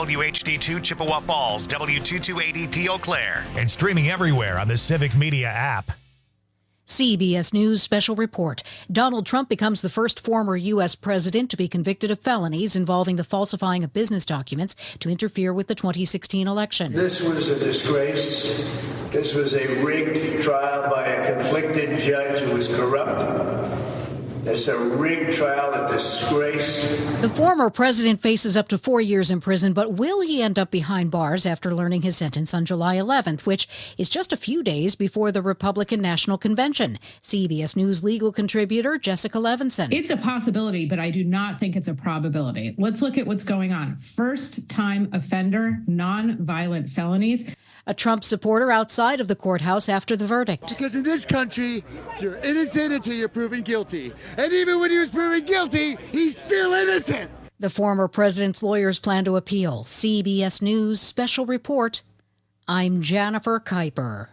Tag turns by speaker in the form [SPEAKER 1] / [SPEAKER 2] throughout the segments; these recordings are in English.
[SPEAKER 1] WHD2 Chippewa Falls, W228EP Eau Claire.
[SPEAKER 2] And streaming everywhere on the Civic Media app.
[SPEAKER 3] CBS News special report. Donald Trump becomes the first former U.S. president to be convicted of felonies involving the falsifying of business documents to interfere with the 2016 election.
[SPEAKER 4] This was a disgrace. This was a rigged trial by a conflicted judge who was corrupt. It's a rigged trial, a disgrace.
[SPEAKER 3] The former president faces up to 4 years in prison, but will he end up behind bars after learning his sentence on July 11th, which is just a few days before the Republican National Convention? CBS News legal contributor Jessica Levinson.
[SPEAKER 5] It's a possibility, but I do not think it's a probability. Let's look at what's going on. First-time offender, non-violent felonies.
[SPEAKER 3] A Trump supporter outside of the courthouse after the verdict.
[SPEAKER 6] Because in this country, you're innocent until you're proven guilty. And even when he was proven guilty, he's still innocent.
[SPEAKER 3] The former president's lawyers plan to appeal. CBS News special report. I'm Jennifer Kuiper.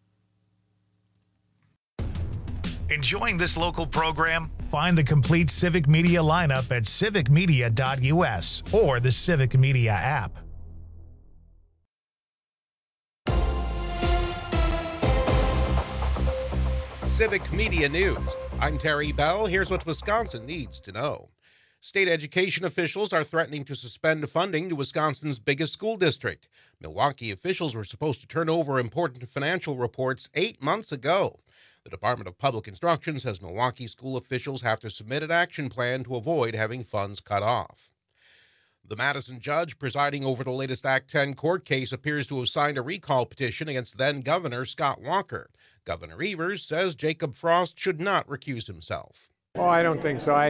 [SPEAKER 1] Enjoying this local program?
[SPEAKER 2] Find the complete Civic Media lineup at civicmedia.us or the Civic Media app.
[SPEAKER 7] Civic Media News. I'm Terry Bell. Here's what Wisconsin needs to know. State education officials are threatening to suspend funding to Wisconsin's biggest school district. Milwaukee officials were supposed to turn over important financial reports 8 months ago. The Department of Public Instruction says Milwaukee school officials have to submit an action plan to avoid having funds cut off. The Madison judge presiding over the latest Act 10 court case appears to have signed a recall petition against then-Governor Scott Walker. Governor Evers says Jacob Frost should not recuse himself.
[SPEAKER 8] Oh, I don't think so.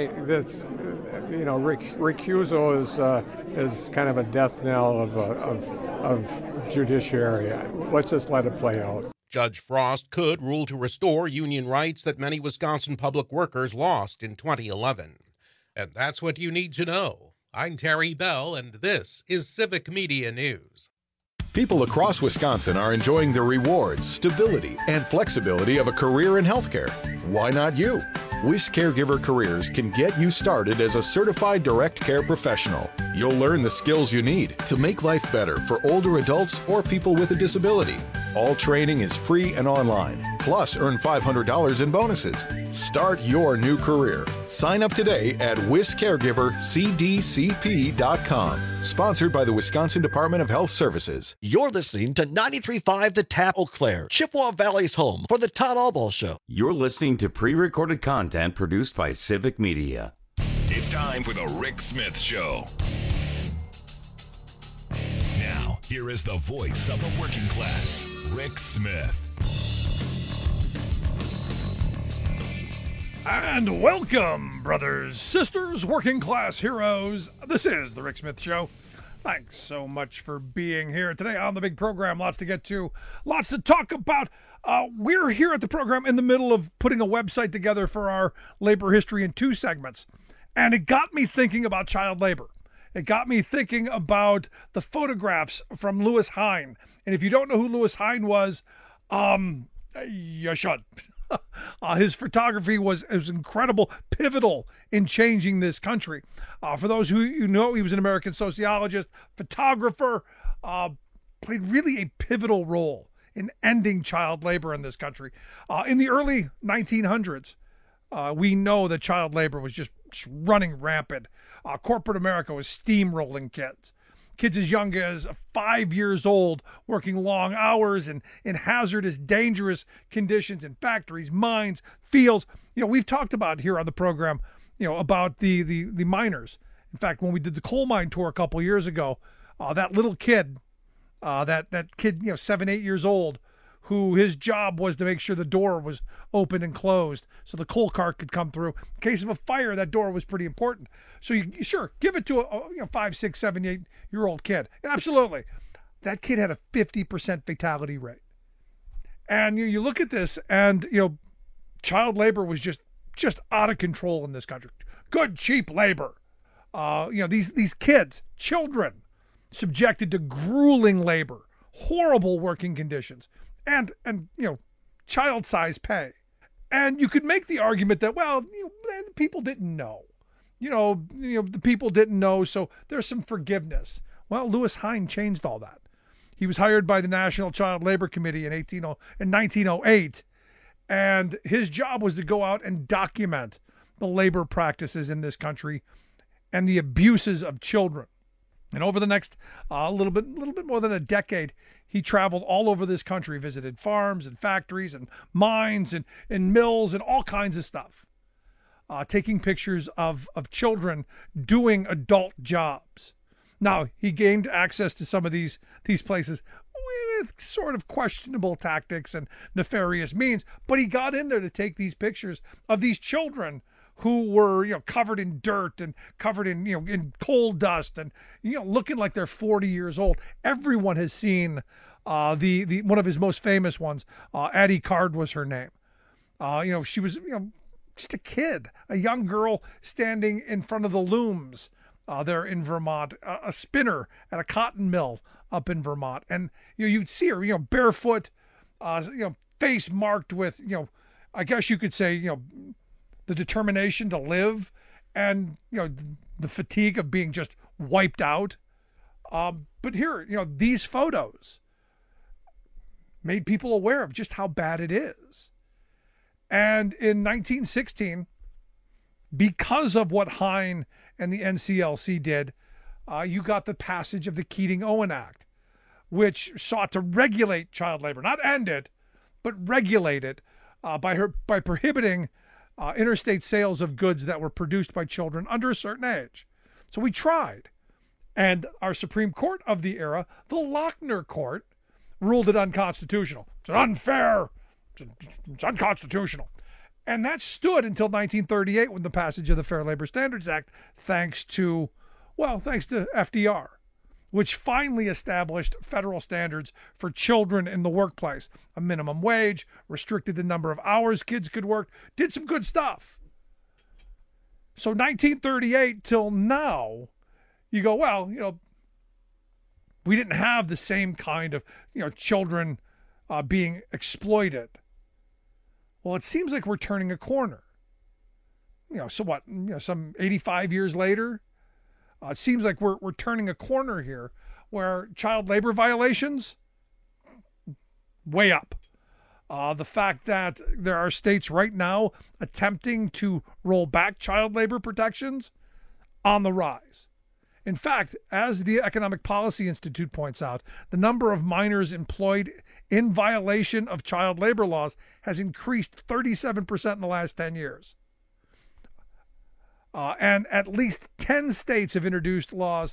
[SPEAKER 8] Recusal is kind of a death knell of judiciary. Let's just let it play out.
[SPEAKER 7] Judge Frost could rule to restore union rights that many Wisconsin public workers lost in 2011. And that's what you need to know. I'm Terry Bell, and this is Civic Media News.
[SPEAKER 9] People across Wisconsin are enjoying the rewards, stability, and flexibility of a career in healthcare. Why not you? WIS Caregiver Careers can get you started as a certified direct care professional. You'll learn the skills you need to make life better for older adults or people with a disability. All training is free and online. Plus, earn $500 in bonuses. Start your new career. Sign up today at wiscaregivercdcp.com. Sponsored by the Wisconsin Department of Health Services.
[SPEAKER 10] You're listening to 93.5 The Tap Eau Claire, Chippewa Valley's home for the Todd Albaugh Show.
[SPEAKER 11] You're listening to pre-recorded content produced by Civic Media.
[SPEAKER 12] It's time for the Rick Smith Show. Now, here is the voice of the working class, Rick Smith.
[SPEAKER 13] And welcome, brothers, sisters, working class heroes. This is the Rick Smith Show. Thanks so much for being here today on the big program. Lots to get to, lots to talk about. We're here at the program in the middle of putting a website together for our labor history in 2 segments. And it got me thinking about child labor. It got me thinking about the photographs from Louis Hine. And if you don't know who Louis Hine was, you should. His photography was incredible, pivotal in changing this country. For those who you know, he was an American sociologist, photographer, played really a pivotal role in ending child labor in this country. In the early 1900s, we know that child labor was just running rampant. Corporate America was steamrolling kids. Kids as young as 5 years old working long hours in hazardous, dangerous conditions in factories, mines, fields. You know, we've talked about here on the program, you know, about the miners. In fact, when we did the coal mine tour a couple years ago, that little kid, that kid, 7, 8 years old, who his job was to make sure the door was open and closed so the coal cart could come through. In case of a fire, that door was pretty important. So you sure, give it to a 5, 6, 7, 8-year-old kid. Absolutely. That kid had a 50% fatality rate. And you look at this and, child labor was just out of control in this country. Good, cheap labor. These kids, children, subjected to grueling labor, horrible working conditions, and child-sized pay. And you could make the argument that, people didn't know. The people didn't know, so there's some forgiveness. Well, Louis Hine changed all that. He was hired by the National Child Labor Committee in 1908, and his job was to go out and document the labor practices in this country and the abuses of children. And over the next little bit more than a decade, he traveled all over this country, visited farms and factories and mines and mills and all kinds of stuff, taking pictures of children doing adult jobs. Now, he gained access to some of these places with sort of questionable tactics and nefarious means, but he got in there to take these pictures of these children who were, covered in dirt and covered in, in coal dust and, looking like they're 40 years old. Everyone has seen the one of his most famous ones. Addie Card was her name. She was, just a kid, a young girl standing in front of the looms there in Vermont, a spinner at a cotton mill up in Vermont. And, you'd see her, barefoot, face marked with, I guess you could say, the determination to live and, the fatigue of being just wiped out. But here, these photos made people aware of just how bad it is. And in 1916, because of what Hine and the NCLC did, you got the passage of the Keating-Owen Act, which sought to regulate child labor, not end it, but regulate it by prohibiting interstate sales of goods that were produced by children under a certain age. So we tried. And our Supreme Court of the era, the Lochner Court, ruled it unconstitutional. It's unfair. It's unconstitutional. And that stood until 1938 when the passage of the Fair Labor Standards Act, thanks to FDR, which finally established federal standards for children in the workplace. A minimum wage, restricted the number of hours kids could work, did some good stuff. So 1938 till now, you go, we didn't have the same kind of, children being exploited. Well, it seems like we're turning a corner. So what, some 85 years later, it seems like we're turning a corner here where child labor violations, way up. The fact that there are states right now attempting to roll back child labor protections, on the rise. In fact, as the Economic Policy Institute points out, the number of minors employed in violation of child labor laws has increased 37% in the last 10 years. And at least 10 states have introduced laws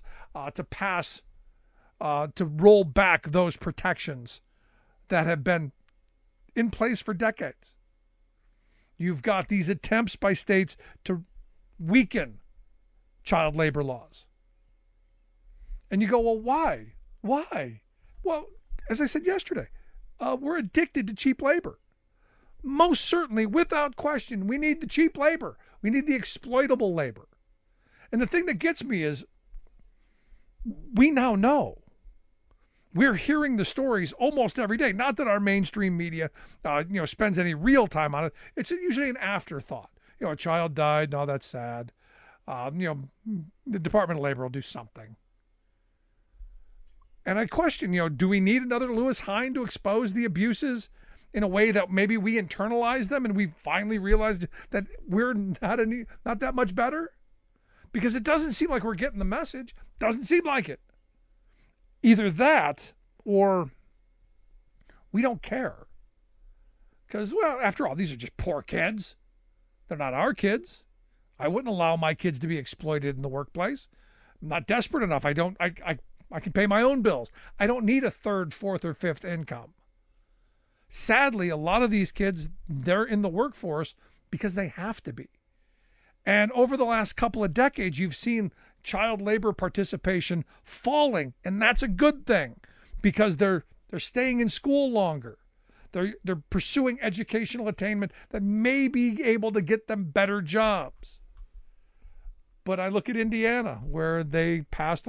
[SPEAKER 13] to roll back those protections that have been in place for decades. You've got these attempts by states to weaken child labor laws. And you go, well, why? Why? Well, as I said yesterday, we're addicted to cheap labor. Most certainly, without question, we need the cheap labor. We need the exploitable labor. And the thing that gets me is we now know. We're hearing the stories almost every day. Not that our mainstream media, spends any real time on it. It's usually an afterthought. A child died. No, that's sad. The Department of Labor will do something. And I question, do we need another Louis Hine to expose the abuses in a way that maybe we internalize them and we finally realized that we're not that much better? Because it doesn't seem like we're getting the message. Doesn't seem like it. Either that or we don't care. Because, well, after all, these are just poor kids. They're not our kids. I wouldn't allow my kids to be exploited in the workplace. I'm not desperate enough. I can pay my own bills. I don't need a third, fourth, or fifth income. Sadly, a lot of these kids, they're in the workforce because they have to be. And over the last couple of decades, you've seen child labor participation falling, and that's a good thing because they're staying in school longer. They're pursuing educational attainment that may be able to get them better jobs. But I look at Indiana, where they're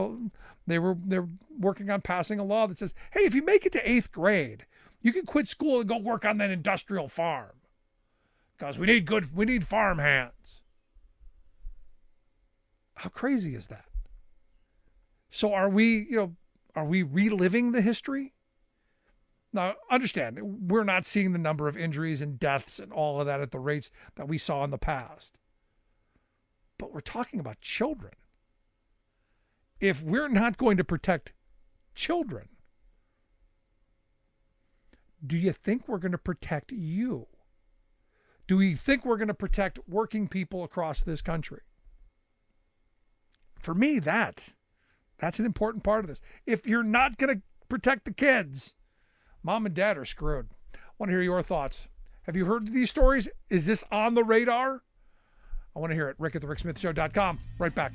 [SPEAKER 13] working on passing a law that says, hey, if you make it to 8th grade, you can quit school and go work on that industrial farm because we need farm hands. How crazy is that? So are we reliving the history? Now, understand, we're not seeing the number of injuries and deaths and all of that at the rates that we saw in the past. But we're talking about children. If we're not going to protect children, do you think we're going to protect you? Do we think we're going to protect working people across this country? For me, that's an important part of this. If you're not going to protect the kids, mom and dad are screwed. I want to hear your thoughts. Have you heard these stories? Is this on the radar? I want to hear it. Rick at thericksmithshow.com. Right back.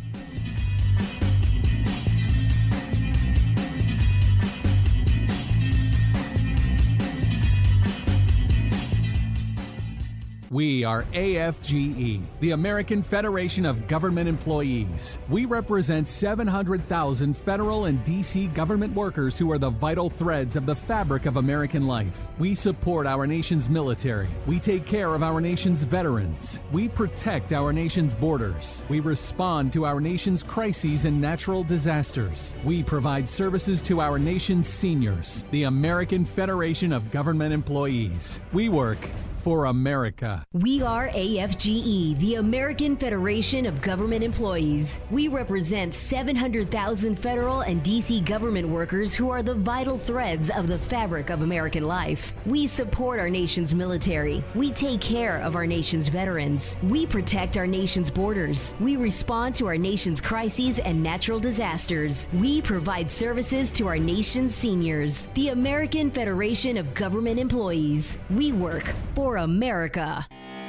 [SPEAKER 14] We are AFGE, the American Federation of Government Employees. We represent 700,000 federal and D.C. government workers who are the vital threads of the fabric of American life. We support our nation's military. We take care of our nation's veterans. We protect our nation's borders. We respond to our nation's crises and natural disasters. We provide services to our nation's seniors. The American Federation of Government Employees. We work for America.
[SPEAKER 15] We are AFGE, the American Federation of Government Employees. We represent 700,000 federal and D.C. government workers who are the vital threads of the fabric of American life. We support our nation's military. We take care of our nation's veterans. We protect our nation's borders. We respond to our nation's crises and natural disasters. We provide services to our nation's seniors. The American Federation of Government Employees. We work for America.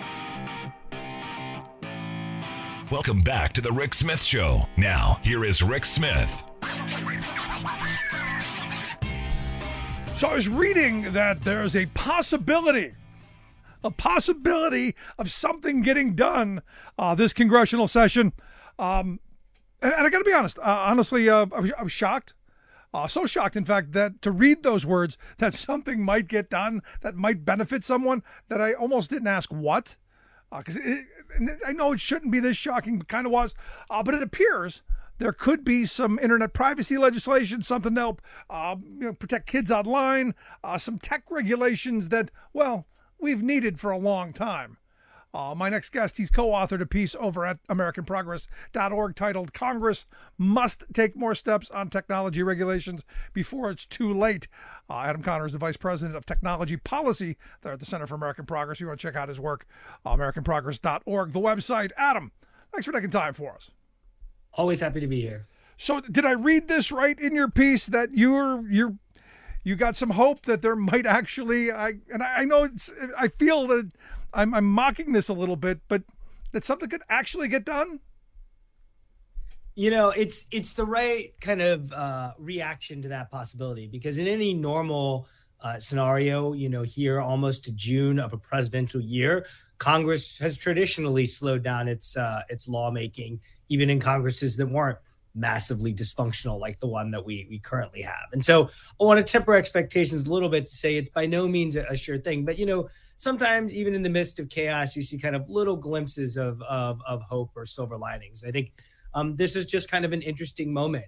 [SPEAKER 12] Welcome back to the Rick Smith Show. Now, here is Rick Smith.
[SPEAKER 13] So I was reading that there's a possibility of something getting done this congressional session. And I got to be honest, honestly, I was shocked. So shocked, in fact, that to read those words, that something might get done that might benefit someone, that I almost didn't ask what. Because I know it shouldn't be this shocking, but kind of was. But it appears there could be some internet privacy legislation, something to help protect kids online, some tech regulations that, well, we've needed for a long time. My next guest, he's co-authored a piece over at AmericanProgress.org titled "Congress Must Take More Steps on Technology Regulations Before It's Too Late." Adam Conner is the Vice President of Technology Policy there at the Center for American Progress. You want to check out his work, AmericanProgress.org, the website. Adam, thanks for taking time for us.
[SPEAKER 16] Always happy to be here.
[SPEAKER 13] So did I read this right in your piece that you got some hope that there might actually, I feel that I'm mocking this a little bit, but that something could actually get done?
[SPEAKER 16] You know, it's the right kind of reaction to that possibility, because in any normal scenario, here almost to June of a presidential year, Congress has traditionally slowed down its lawmaking, even in Congresses that weren't massively dysfunctional like the one that we currently have. And so I want to temper expectations a little bit to say it's by no means a sure thing. But, sometimes even in the midst of chaos, you see kind of little glimpses of hope or silver linings. I think this is just kind of an interesting moment.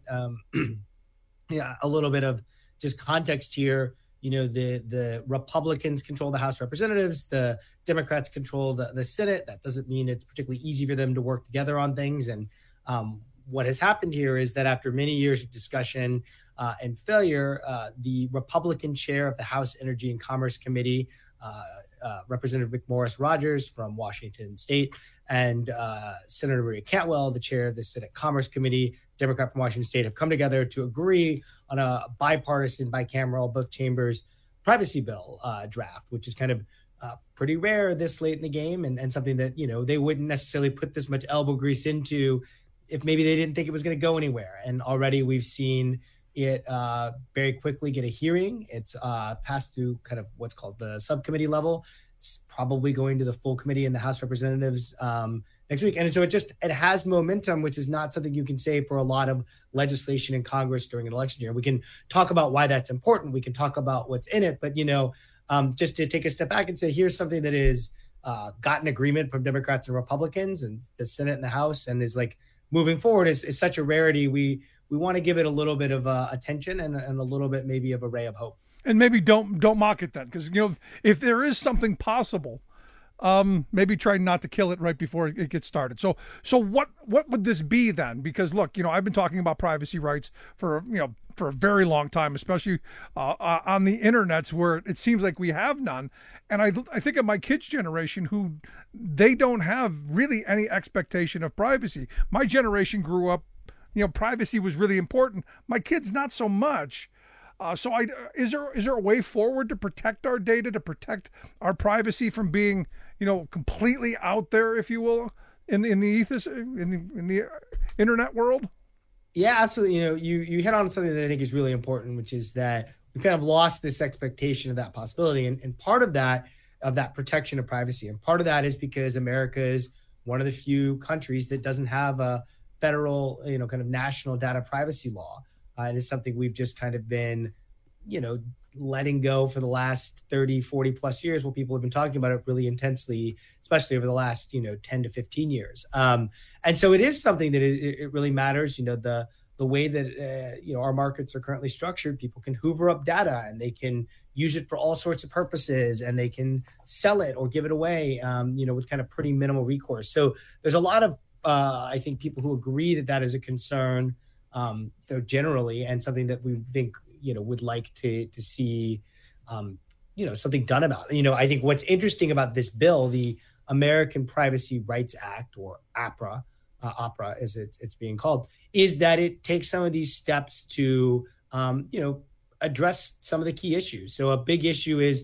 [SPEAKER 16] Yeah, a little bit of just context here. The Republicans control the House of Representatives. The Democrats control the Senate. That doesn't mean it's particularly easy for them to work together on things. And what has happened here is that after many years of discussion and failure, the Republican chair of the House Energy and Commerce Committee, Representative McMorris Rodgers from Washington State, and Senator Maria Cantwell, the chair of the Senate Commerce Committee, Democrat from Washington State, have come together to agree on a bipartisan, bicameral, both chambers privacy bill draft, which is kind of pretty rare this late in the game, and something that, they wouldn't necessarily put this much elbow grease into if maybe they didn't think it was going to go anywhere. And already we've seen it very quickly get a hearing. It's passed through kind of what's called the subcommittee level. It's probably going to the full committee in the House of Representatives next week. And so it has momentum, which is not something you can say for a lot of legislation in Congress during an election year. We can talk about why that's important. We can talk about what's in it. But, just to take a step back and say, here's something that is gotten agreement from Democrats and Republicans and the Senate and the House, and is like moving forward is such a rarity. We we want to give it a little bit of attention and a little bit maybe of a ray of hope.
[SPEAKER 13] And maybe don't mock it then, because if there is something possible, maybe try not to kill it right before it gets started. So what would this be then? Because look, I've been talking about privacy rights for a very long time, especially on the internets where it seems like we have none. And I think of my kids' generation who they don't have really any expectation of privacy. My generation grew up, privacy was really important. My kids, not so much. Is there a way forward to protect our data, to protect our privacy from being, completely out there, if you will, in the ethos, in the internet world?
[SPEAKER 16] Yeah, absolutely. You hit on something that I think is really important, which is that we kind of lost this expectation of that possibility, and part of that protection of privacy, and part of that is because America is one of the few countries that doesn't have a federal, kind of national data privacy law. And it's something we've just kind of been, letting go for the last 30, 40 plus years, where people have been talking about it really intensely, especially over the last, 10 to 15 years. And so it is something that it really matters. The way that, our markets are currently structured, people can hoover up data and they can use it for all sorts of purposes, and they can sell it or give it away, with kind of pretty minimal recourse. So there's a lot of, I think, people who agree that is a concern, generally, and something that we think, would like to see, something done about. I think what's interesting about this bill, the American Privacy Rights Act, or APRA, as it's being called, is that it takes some of these steps to, address some of the key issues. So a big issue is,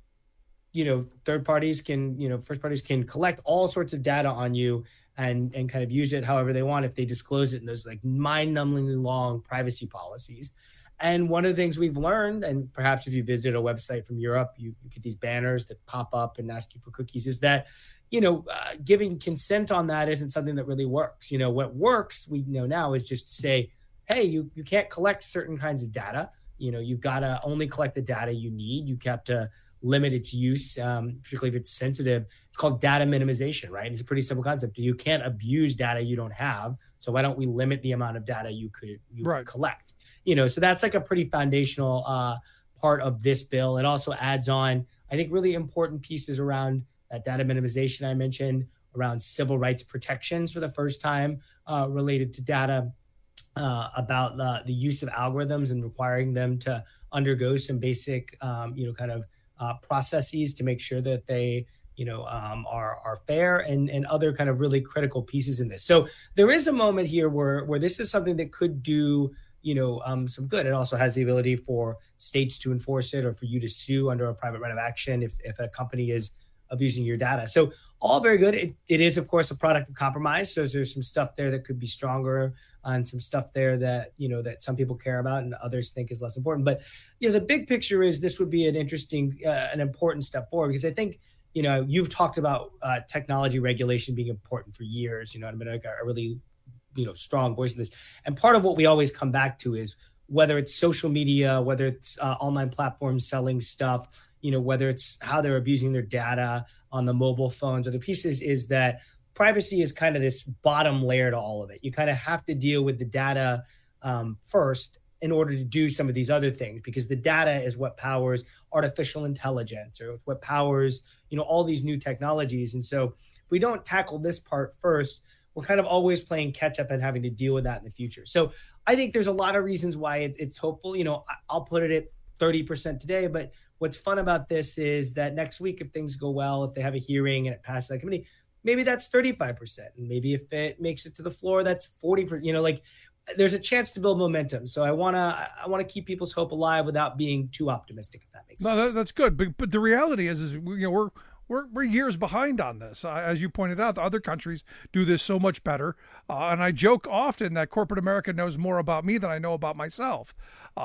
[SPEAKER 16] third parties can, first parties can collect all sorts of data on you and kind of use it however they want if they disclose it in those like mind-numbingly long privacy policies. And one of the things we've learned, and perhaps if you visit a website from Europe, you get these banners that pop up and ask you for cookies, is that, giving consent on that isn't something that really works. What works, we know now, is just to say, hey, you can't collect certain kinds of data. You've got to only collect the data you need. You have to limit its use, particularly if it's sensitive. It's called data minimization, right? It's a pretty simple concept. You can't abuse data you don't have. So why don't we limit the amount of data you could collect? So that's like a pretty foundational part of this bill. It also adds on, I think, really important pieces around that data minimization I mentioned, around civil rights protections for the first time related to data, about the use of algorithms and requiring them to undergo some basic, processes to make sure that they, are fair, and other kind of really critical pieces in this. So there is a moment here where this is something that could do, some good. It also has the ability for states to enforce it, or for you to sue under a private right of action if a company is abusing your data. So all very good. It is, of course, a product of compromise. So there's some stuff there that could be stronger, and some stuff there that, that some people care about and others think is less important. But, the big picture is this would be an interesting, an important step forward, because I think, you've talked about technology regulation being important for years, and been like a really, strong voice in this. And part of what we always come back to is whether it's social media, whether it's online platforms selling stuff, whether it's how they're abusing their data on the mobile phones, or the pieces is that privacy is kind of this bottom layer to all of it. You kind of have to deal with the data first in order to do some of these other things, because the data is what powers artificial intelligence, or what powers, all these new technologies. And so if we don't tackle this part first, we're kind of always playing catch up and having to deal with that in the future. So I think there's a lot of reasons why it's hopeful. I'll put it at 30% today, but what's fun about this is that next week, if things go well, if they have a hearing and it passes that committee, maybe that's 35%. And maybe if it makes it to the floor, that's 40%. There's a chance to build momentum. So I want to keep people's hope alive without being too optimistic, if that makes sense.
[SPEAKER 13] No, that's good. But the reality is we're years behind on this. As you pointed out, the other countries do this so much better. And I joke often that corporate America knows more about me than I know about myself.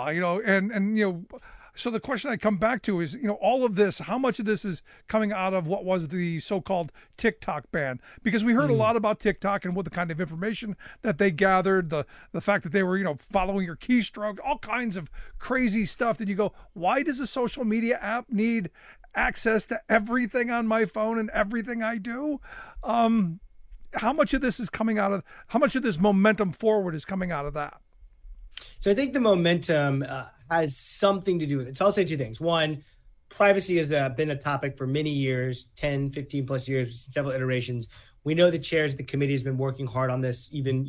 [SPEAKER 13] So the question I come back to is, all of this, how much of this is coming out of what was the so-called TikTok ban? Because we heard a lot about TikTok and what the kind of information that they gathered, the fact that they were, following your keystroke, all kinds of crazy stuff that you go, why does a social media app need access to everything on my phone and everything I do? How much of this is coming out of, how much of this momentum forward is coming out of that?
[SPEAKER 16] So I think the momentum has something to do with it. So I'll say two things. One, privacy has been a topic for many years, 10, 15 plus years, several iterations. We know the chairs of the committee has been working hard on this, even,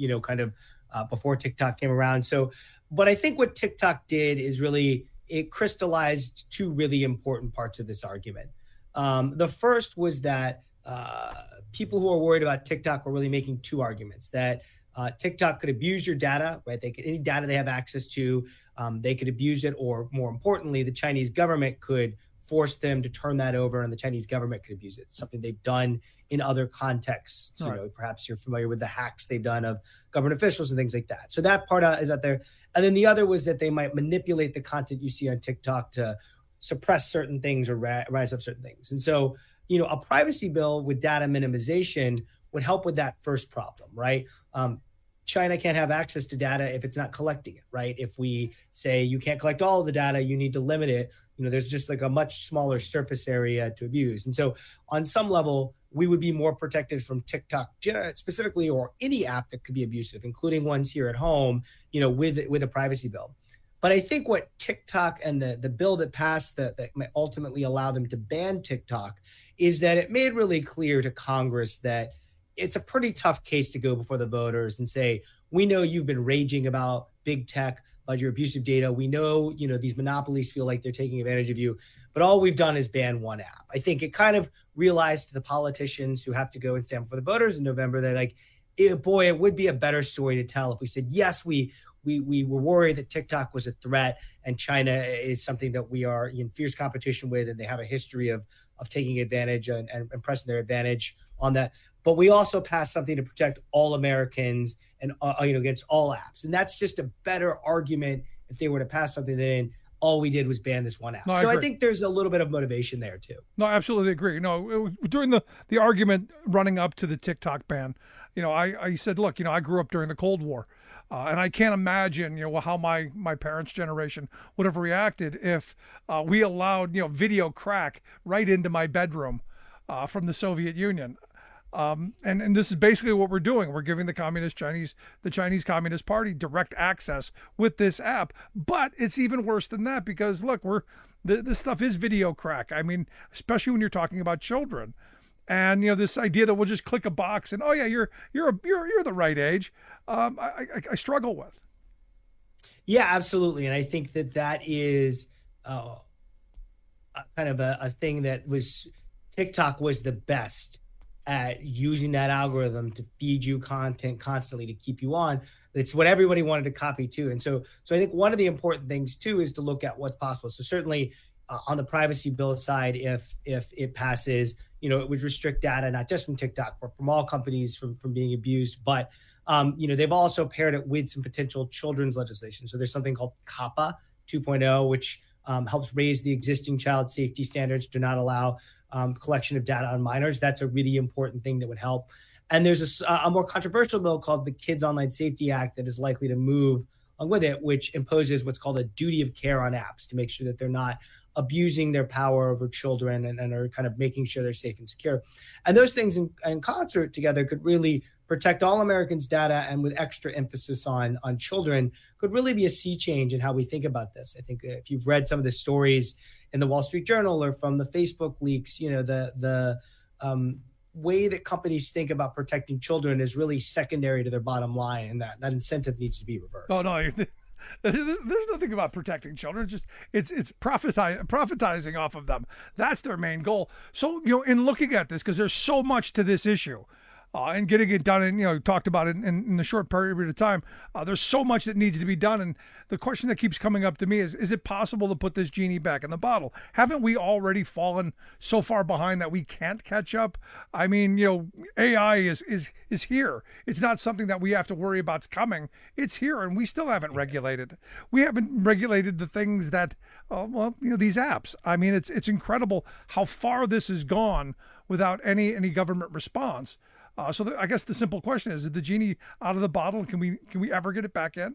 [SPEAKER 16] before TikTok came around. So, but I think what TikTok did is really, it crystallized two really important parts of this argument. The first was that people who are worried about TikTok were really making two arguments, that TikTok could abuse your data, right? Any data they have access to, they could abuse it, or more importantly, the Chinese government could force them to turn that over, and the Chinese government could abuse it. It's something they've done in other contexts.
[SPEAKER 13] Right.
[SPEAKER 16] You know, perhaps you're familiar with the hacks they've done of government officials and things like that. So that part is out there. And then the other was that they might manipulate the content you see on TikTok to suppress certain things or rise up certain things. And so, a privacy bill with data minimization would help with that first problem, right? China can't have access to data if it's not collecting it, right? If we say you can't collect all of the data, you need to limit it, there's just like a much smaller surface area to abuse. And so on some level, we would be more protected from TikTok specifically, or any app that could be abusive, including ones here at home, with a privacy bill. But I think what TikTok and the bill that passed that might ultimately allow them to ban TikTok is that it made really clear to Congress that it's a pretty tough case to go before the voters and say, we know you've been raging about big tech, about your abusive data. We know, these monopolies feel like they're taking advantage of you, but all we've done is ban one app. I think it kind of realized to the politicians who have to go and stand before the voters in November, they're like, it would be a better story to tell if we said, yes, we were worried that TikTok was a threat and China is something that we are in fierce competition with, and they have a history of taking advantage and pressing their advantage on that. But we also passed something to protect all Americans and against all apps. And that's just a better argument if they were to pass something than all we did was ban this one app.
[SPEAKER 13] No,
[SPEAKER 16] I think there's a little bit of motivation there too.
[SPEAKER 13] No, I absolutely agree. No, during the argument running up to the TikTok ban, I said, look, I grew up during the Cold War. And I can't imagine, how my parents' generation would have reacted if we allowed, video crack right into my bedroom from the Soviet Union. And this is basically what we're doing. We're giving the Chinese Communist Party direct access with this app. But it's even worse than that, because look, this stuff is video crack. I mean, especially when you're talking about children. And this idea that we'll just click a box and, oh yeah, you're the right age, I struggle with.
[SPEAKER 16] Yeah, absolutely. And I think that is kind of a thing that TikTok was the best at using that algorithm to feed you content constantly to keep you on. It's what everybody wanted to copy too. And so I think one of the important things too is to look at what's possible. So certainly on the privacy bill side, if it passes, it would restrict data, not just from TikTok, but from all companies from being abused. But, they've also paired it with some potential children's legislation. So there's something called COPPA 2.0, which helps raise the existing child safety standards to not allow collection of data on minors. That's a really important thing that would help. And there's a more controversial bill called the Kids Online Safety Act that is likely to move along with it, which imposes what's called a duty of care on apps to make sure that they're not abusing their power over children and are kind of making sure they're safe and secure. And those things in concert together could really protect all Americans' data, and with extra emphasis on children, could really be a sea change in how we think about this. I think if you've read some of the stories in the Wall Street Journal or from the Facebook leaks, the way that companies think about protecting children is really secondary to their bottom line, and that incentive needs to be reversed.
[SPEAKER 13] Oh, no, there's nothing about protecting children. It's profitizing off of them. That's their main goal. So, in looking at this, because there's so much to this issue, and getting it done, and talked about it in the short period of time, there's so much that needs to be done. And the question that keeps coming up to me is it possible to put this genie back in the bottle? Haven't we already fallen so far behind that we can't catch up? I mean, AI is here. It's not something that we have to worry about's coming. It's here, and we still haven't regulated. We haven't regulated the things that, these apps. I mean, it's incredible how far this has gone without any government response. So I guess the simple question is the genie out of the bottle? Can we ever get it back in?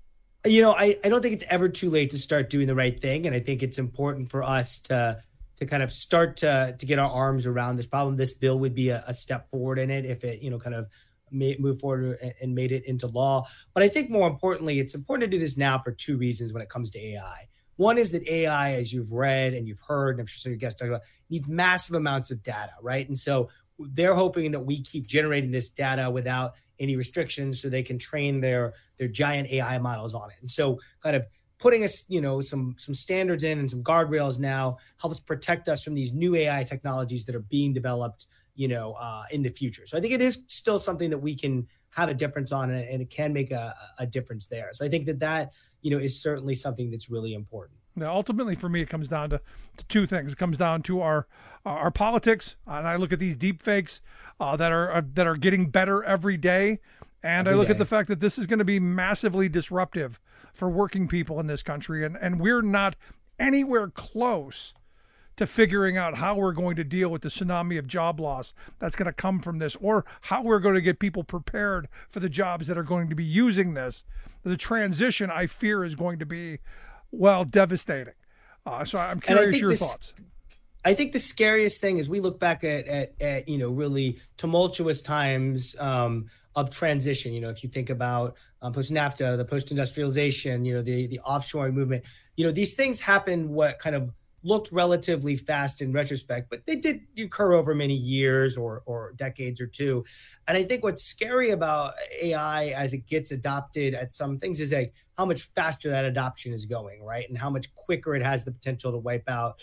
[SPEAKER 16] I don't think it's ever too late to start doing the right thing. And I think it's important for us to kind of start to get our arms around this problem. This bill would be a step forward in it if it, kind of moved forward and made it into law. But I think more importantly, it's important to do this now for two reasons when it comes to AI. One is that AI, as you've read and you've heard, and I'm sure some of your guests talk about, needs massive amounts of data, right? And so they're hoping that we keep generating this data without any restrictions so they can train their giant AI models on it. And so kind of putting us, some standards in and some guardrails now helps protect us from these new AI technologies that are being developed, in the future. So I think it is still something that we can have a difference on, and it can make a difference there. So I think that is certainly something that's really important.
[SPEAKER 13] Now, ultimately, for me, it comes down to two things. It comes down to our politics, and I look at these deep fakes that are getting better every day, and I look at the fact that this is going to be massively disruptive for working people in this country, and we're not anywhere close to figuring out how we're going to deal with the tsunami of job loss that's going to come from this, or how we're going to get people prepared for the jobs that are going to be using this. The transition, I fear, is going to be, devastating. So I'm curious your thoughts.
[SPEAKER 16] I think the scariest thing is we look back at really tumultuous times of transition. If you think about post-NAFTA, the post-industrialization, the offshoring movement, these things happened what kind of looked relatively fast in retrospect, but they did occur over many years or decades or two. And I think what's scary about AI as it gets adopted at some things is how much faster that adoption is going, right? And how much quicker it has the potential to wipe out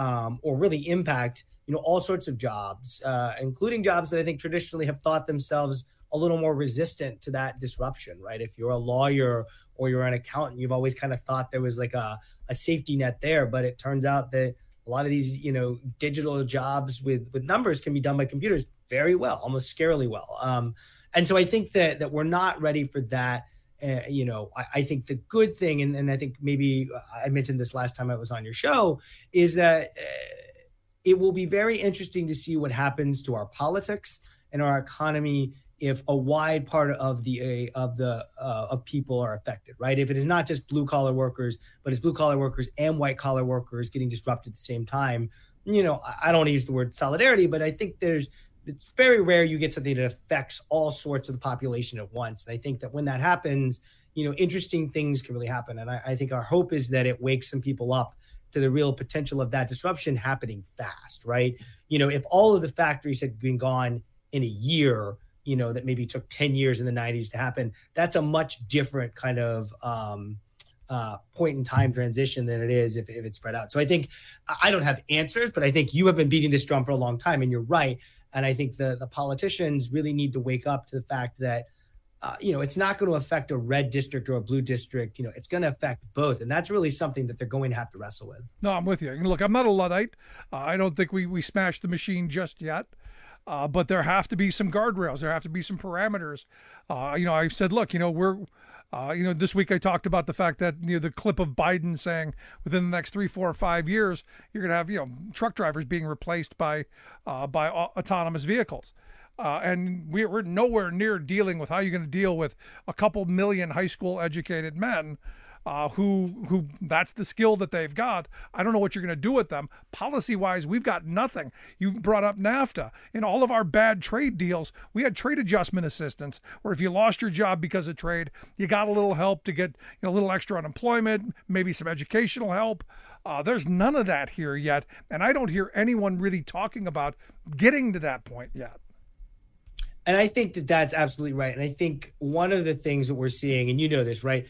[SPEAKER 16] or really impact, all sorts of jobs, including jobs that I think traditionally have thought themselves a little more resistant to that disruption, right? If you're a lawyer or you're an accountant, you've always kind of thought there was like a safety net there, but it turns out that a lot of these, digital jobs with numbers can be done by computers very well, almost scarily well. And so I think that we're not ready for that. I think the good thing, and I think maybe I mentioned this last time I was on your show, is that it will be very interesting to see what happens to our politics and our economy if a wide part of people are affected, right? If it is not just blue collar workers, but it's blue collar workers and white collar workers getting disrupted at the same time. I don't want to use the word solidarity, but I think it's very rare you get something that affects all sorts of the population at once. And I think that when that happens, interesting things can really happen. And I think our hope is that it wakes some people up to the real potential of that disruption happening fast, right? If all of the factories had been gone in a year, that maybe took 10 years in the 90s to happen, that's a much different kind of point in time transition than it is if it's spread out. So I think I don't have answers, but I think you have been beating this drum for a long time, and you're right. And I think the politicians really need to wake up to the fact that, it's not going to affect a red district or a blue district. It's going to affect both. And that's really something that they're going to have to wrestle with.
[SPEAKER 13] No, I'm with you. Look, I'm not a Luddite. I don't think we smashed the machine just yet. But there have to be some guardrails. There have to be some parameters. I've said, look, we're, this week I talked about the fact that, the clip of Biden saying within the next 3, 4, or 5 years, you're going to have, truck drivers being replaced by autonomous vehicles. And we're nowhere near dealing with how you're going to deal with a couple million high school educated men who that's the skill that they've got. I don't know what you're going to do with them. Policy-wise, we've got nothing. You brought up NAFTA. In all of our bad trade deals, we had trade adjustment assistance, where if you lost your job because of trade, you got a little help to get a little extra unemployment, maybe some educational help. There's none of that here yet, and I don't hear anyone really talking about getting to that point yet.
[SPEAKER 16] And I think that that's absolutely right. And I think one of the things that we're seeing, and this, right?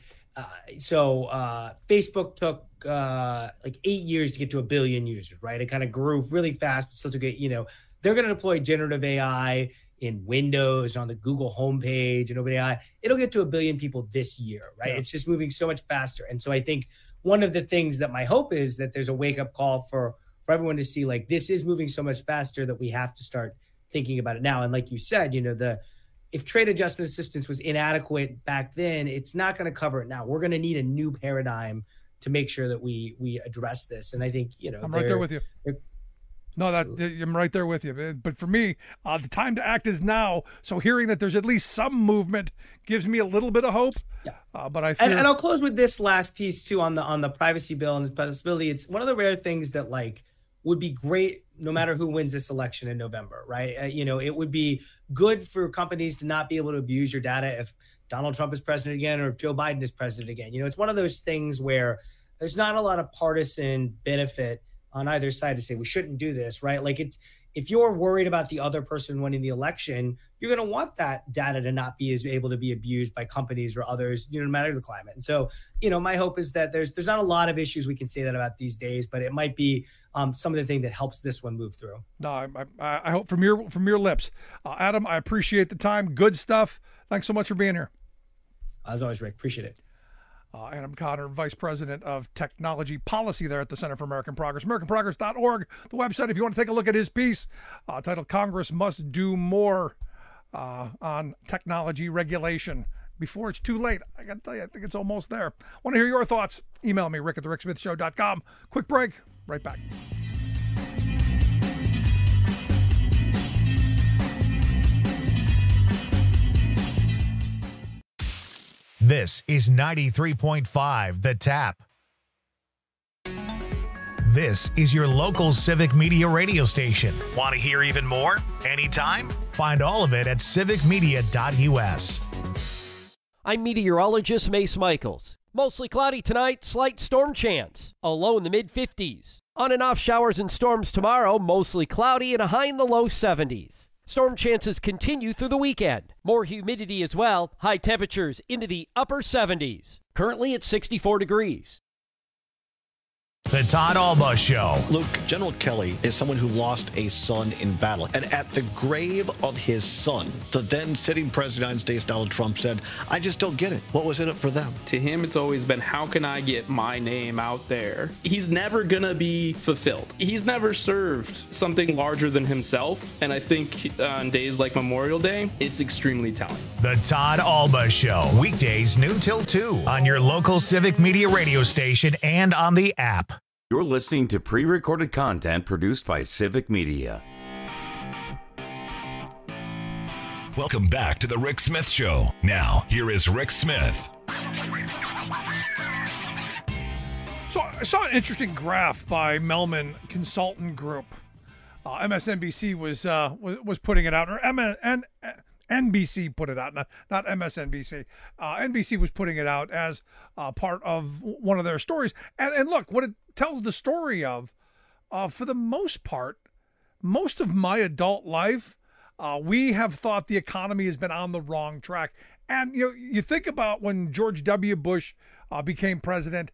[SPEAKER 16] Facebook took like 8 years to get to 1 billion users, right? It kind of grew really fast, but still to get, they're going to deploy generative AI in Windows, on the Google homepage and OpenAI. It'll get to 1 billion people this year, right? Yeah. It's just moving so much faster. And so I think one of the things that my hope is that there's a wake up call for everyone to see, like, this is moving so much faster that we have to start thinking about it now. And like you said, if trade adjustment assistance was inadequate back then, it's not going to cover it now. We're going to need a new paradigm to make sure that we address this. And I think,
[SPEAKER 13] I'm right there with you. No, I'm right there with you. But for me, the time to act is now. So hearing that there's at least some movement gives me a little bit of hope.
[SPEAKER 16] Yeah.
[SPEAKER 13] But I fear...
[SPEAKER 16] and I'll close with this last piece too on the privacy bill and its possibility. It's one of the rare things that would be great no matter who wins this election in November, right? It would be good for companies to not be able to abuse your data if Donald Trump is president again or if Joe Biden is president again. It's one of those things where there's not a lot of partisan benefit on either side to say we shouldn't do this, right? Like if you're worried about the other person winning the election, you're going to want that data to not be able to be abused by companies or others, no matter the climate. And so, my hope is that there's not a lot of issues we can say that about these days, but it might be some of the thing that helps this one move through.
[SPEAKER 13] No, I hope from your lips. Adam, I appreciate the time. Good stuff. Thanks so much for being here.
[SPEAKER 16] As always, Rick, appreciate it.
[SPEAKER 13] Adam Cotter, Vice President of Technology Policy there at the Center for American Progress, AmericanProgress.org, the website, if you want to take a look at his piece titled Congress Must Do More on Technology Regulation before it's too late. I got to tell you, I think it's almost there. Want to hear your thoughts? Email me, rick@thericksmithshow.com. Quick break, right back.
[SPEAKER 2] This is 93.5 The Tap. This is your local civic media radio station. Want to hear even more? Anytime? Find all of it at civicmedia.us.
[SPEAKER 17] I'm meteorologist Mace Michaels. Mostly cloudy tonight, slight storm chance. A low in the mid-50s. On and off showers and storms tomorrow, mostly cloudy and a high in the low 70s. Storm chances continue through the weekend. More humidity as well. High temperatures into the upper 70s. Currently at 64 degrees.
[SPEAKER 2] The Todd Alba Show.
[SPEAKER 10] Luke, General Kelly is someone who lost a son in battle. And at the grave of his son, the then sitting president of the United States, Donald Trump, said, I just don't get it. What was in it for them?
[SPEAKER 18] To him, it's always been, how can I get my name out there? He's never going to be fulfilled. He's never served something larger than himself. And I think on days like Memorial Day, it's extremely telling.
[SPEAKER 2] The Todd Alba Show. Weekdays noon till 2 on your local civic media radio station and on the app.
[SPEAKER 11] You're listening to pre-recorded content produced by Civic Media.
[SPEAKER 12] Welcome back to the Rick Smith Show. Now, here is Rick Smith.
[SPEAKER 13] So I saw an interesting graph by Melman Consultant Group. MSNBC was putting it out, or NBC put it out, not MSNBC. NBC was putting it out as part of one of their stories. And look, what it tells the story of, for the most part, most of my adult life, we have thought the economy has been on the wrong track. And you think about when George W. Bush became president,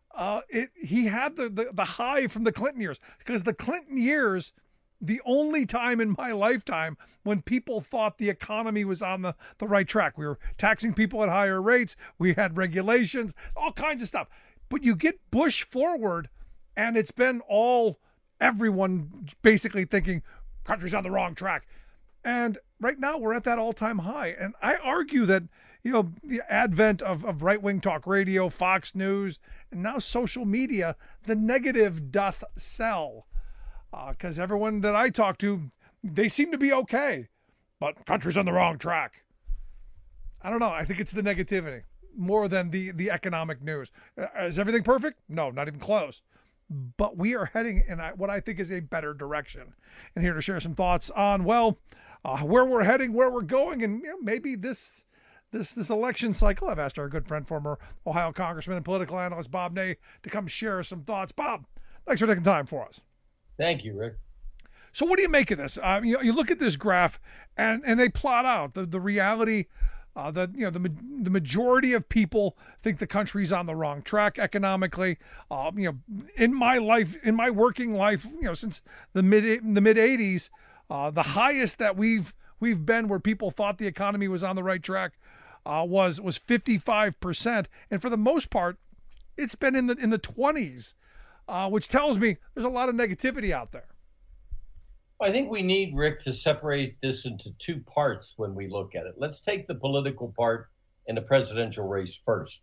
[SPEAKER 13] he had the high from the Clinton years, because the Clinton years, the only time in my lifetime when people thought the economy was on the right track. We were taxing people at higher rates. We had regulations, all kinds of stuff. But you get Bush forward, and it's been everyone basically thinking country's on the wrong track. And right now we're at that all-time high. And I argue that, the advent of right-wing talk radio, Fox News, and now social media, the negative doth sell. Because everyone that I talk to, they seem to be okay, but country's on the wrong track. I don't know. I think it's the negativity more than the economic news. Is everything perfect? No, not even close. But we are heading in what I think is a better direction. And here to share some thoughts on, where we're heading, where we're going, and maybe this election cycle. I've asked our good friend, former Ohio Congressman and political analyst Bob Ney, to come share some thoughts. Bob, thanks for taking time for us.
[SPEAKER 19] Thank you, Rick.
[SPEAKER 13] So what do you make of this? You look at this graph, and they plot out the reality that the majority of people think the country's on the wrong track economically. In my life, in my working life, since the mid 80s, the highest that we've been where people thought the economy was on the right track was 55%, and for the most part, it's been in the 20s, which tells me there's a lot of negativity out there.
[SPEAKER 19] I think we need, Rick, to separate this into two parts when we look at it. Let's take the political part in the presidential race first.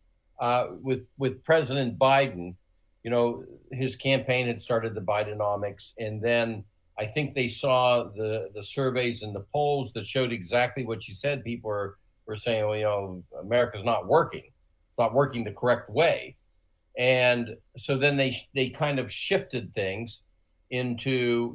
[SPEAKER 19] With President Biden, his campaign had started the Bidenomics, and then I think they saw the surveys and the polls that showed exactly what you said. People were saying, America's not working. It's not working the correct way. And so then they kind of shifted things. into,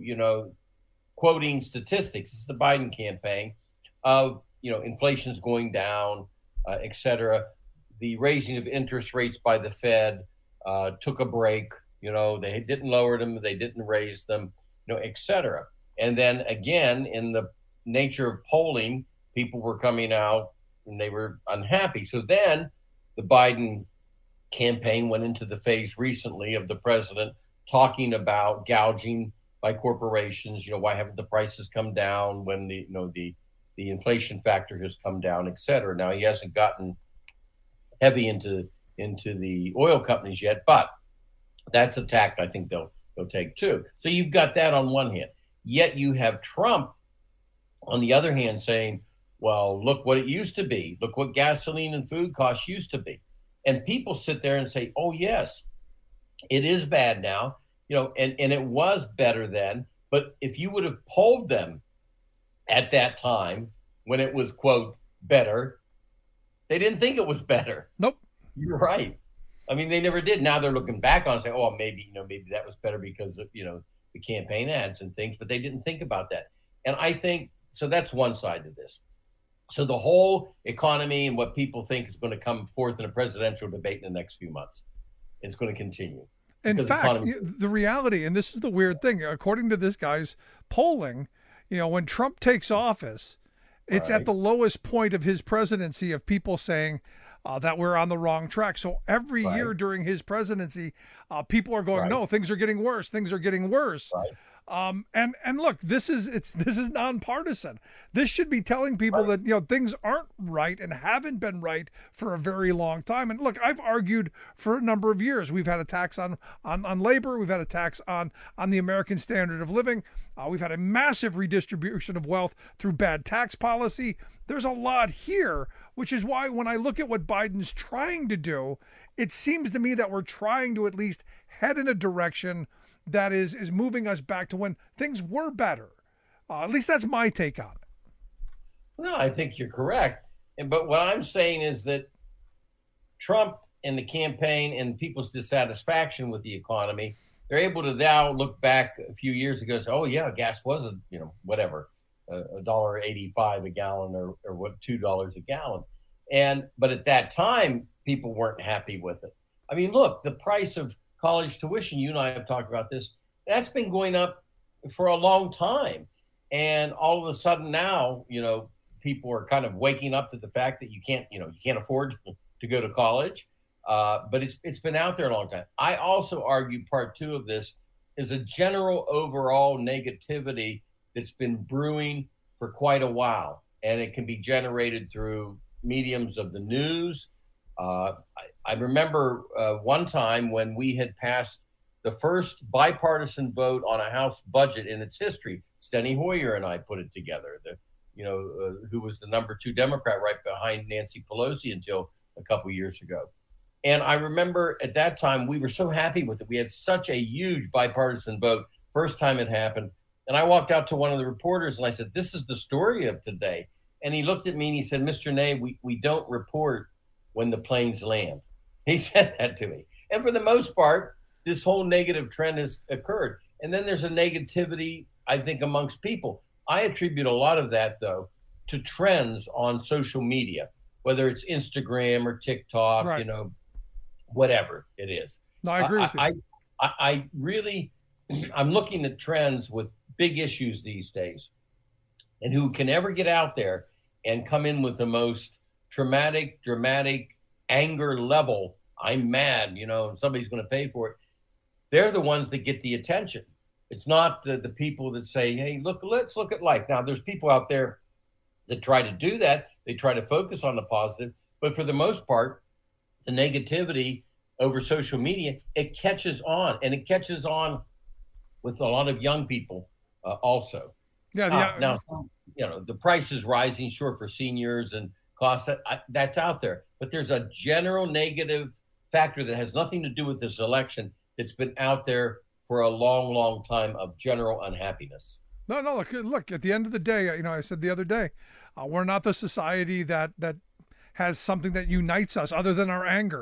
[SPEAKER 19] quoting statistics. It's the Biden campaign of, inflation's going down, et cetera. The raising of interest rates by the Fed took a break. They didn't lower them, they didn't raise them, et cetera. And then again, in the nature of polling, people were coming out and they were unhappy. So then the Biden campaign went into the phase recently of the president talking about gouging by corporations. Why haven't the prices come down when the inflation factor has come down, et cetera. Now, he hasn't gotten heavy into the oil companies yet, but that's a tact I think they'll take too. So you've got that on one hand. Yet you have Trump on the other hand saying, well, look what it used to be. Look what gasoline and food costs used to be. And people sit there and say, oh, yes, it is bad now, and it was better then. But if you would have polled them at that time when it was, quote, better, they didn't think it was better.
[SPEAKER 13] Nope.
[SPEAKER 19] You're right. I mean, they never did. Now they're looking back on and saying, oh, maybe that was better because of, the campaign ads and things, but they didn't think about that. And I think, so that's one side to this. So the whole economy and what people think is going to come forth in a presidential debate in the next few months is going to continue.
[SPEAKER 13] In fact, the reality, and this is the weird thing, according to this guy's polling, when Trump takes office, it's at the lowest point of his presidency of people saying that we're on the wrong track. So every year during his presidency, people are going, no, things are getting worse. Things are getting worse. And look, this is nonpartisan. This should be telling people that things aren't right and haven't been right for a very long time. And look, I've argued for a number of years. We've had a tax on labor. We've had a tax on the American standard of living. We've had a massive redistribution of wealth through bad tax policy. There's a lot here, which is why when I look at what Biden's trying to do, it seems to me that we're trying to at least head in a direction that is moving us back to when things were better. At least that's my take on it.
[SPEAKER 19] No, I think you're correct. But what I'm saying is that Trump and the campaign and people's dissatisfaction with the economy, they're able to now look back a few years ago and say, oh, yeah, gas was $1.85 a gallon or what, $2 a gallon. But at that time, people weren't happy with it. I mean, look, the price of college tuition, you and I have talked about this, that's been going up for a long time. And all of a sudden now, people are kind of waking up to the fact that you can't afford to go to college. But it's been out there a long time. I also argue part two of this is a general overall negativity that's been brewing for quite a while. And it can be generated through mediums of the news. I remember one time when we had passed the first bipartisan vote on a House budget in its history. Steny Hoyer and I put it together, who was the number 2 Democrat right behind Nancy Pelosi until a couple years ago. And I remember at that time, we were so happy with it. We had such a huge bipartisan vote, first time it happened. And I walked out to one of the reporters and I said, this is the story of today. And he looked at me and he said, Mr. Ney, we don't report when the planes land. He said that to me. And for the most part, this whole negative trend has occurred. And then there's a negativity, I think, amongst people. I attribute a lot of that, though, to trends on social media, whether it's Instagram or TikTok, whatever it is.
[SPEAKER 13] No, I agree with you.
[SPEAKER 19] I really, I'm looking at trends with big issues these days, and who can ever get out there and come in with the most dramatic anger level. I'm mad, somebody's going to pay for it. They're the ones that get the attention. It's not the people that say, hey, let's look at life. Now, there's people out there that try to do that. They try to focus on the positive. But for the most part, the negativity over social media, it catches on. And it catches on with a lot of young people also. Now, the price is rising, sure, for seniors and costs. That's out there. But there's a general negative factor that has nothing to do with this election that's been out there for a long, long time of general unhappiness.
[SPEAKER 13] No, look, at the end of the day, I said the other day, we're not the society that has something that unites us other than our anger.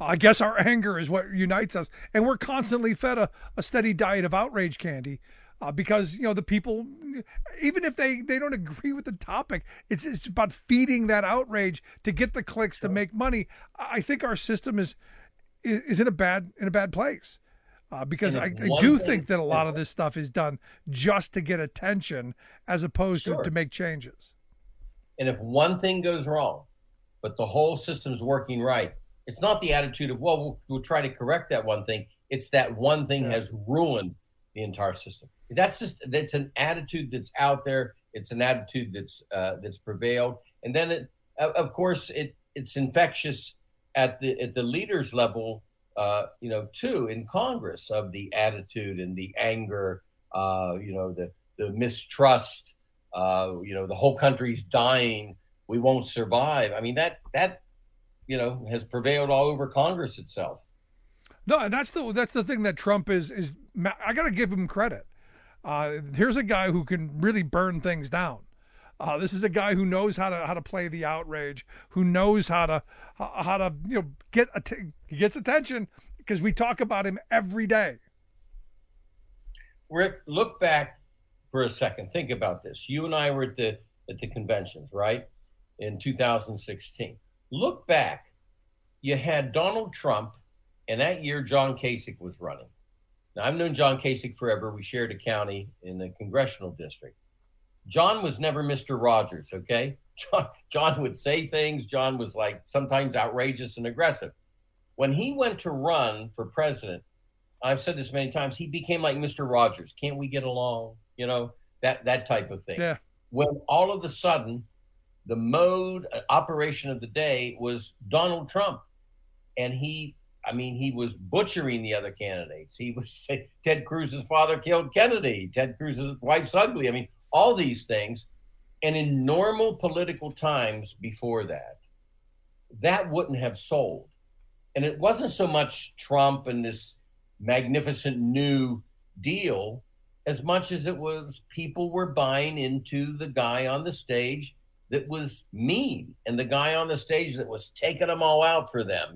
[SPEAKER 13] I guess our anger is what unites us, and we're constantly fed a steady diet of outrage candy, because the people, even if they don't agree with the topic, it's about feeding that outrage to get the clicks to make money. I think our system is in a bad place, because I do think that a lot of this stuff is done just to get attention as opposed to make changes.
[SPEAKER 19] And if one thing goes wrong, but the whole system's working right, it's not the attitude of, well, we'll try to correct that one thing. It's that one thing has ruined the entire system. That's an attitude that's out there. It's an attitude that's prevailed. And then of course it's infectious at the leaders level, too, in Congress, of the attitude and the anger, the mistrust, the whole country's dying. We won't survive. I mean, that has prevailed all over Congress itself.
[SPEAKER 13] No, and that's the thing that Trump is I got to give him credit. Here's a guy who can really burn things down. This is a guy who knows how to play the outrage, who knows how to he gets attention, because we talk about him every day.
[SPEAKER 19] Rick, look back for a second. Think about this. You and I were at the conventions, right, in 2016. Look back. You had Donald Trump, and that year John Kasich was running. Now, I've known John Kasich forever. We shared a county in the congressional district. John was never Mr. Rogers, okay? John would say things. John was like sometimes outrageous and aggressive. When he went to run for president, I've said this many times, he became like Mr. Rogers. Can't we get along? That type of thing. Yeah. When all of a sudden, the operation of the day was Donald Trump. And he was butchering the other candidates. He would say Ted Cruz's father killed Kennedy. Ted Cruz's wife's ugly. I mean, all these things. And in normal political times before that wouldn't have sold. And it wasn't so much Trump and this magnificent new deal as much as it was people were buying into the guy on the stage that was mean and the guy on the stage that was taking them all out for them,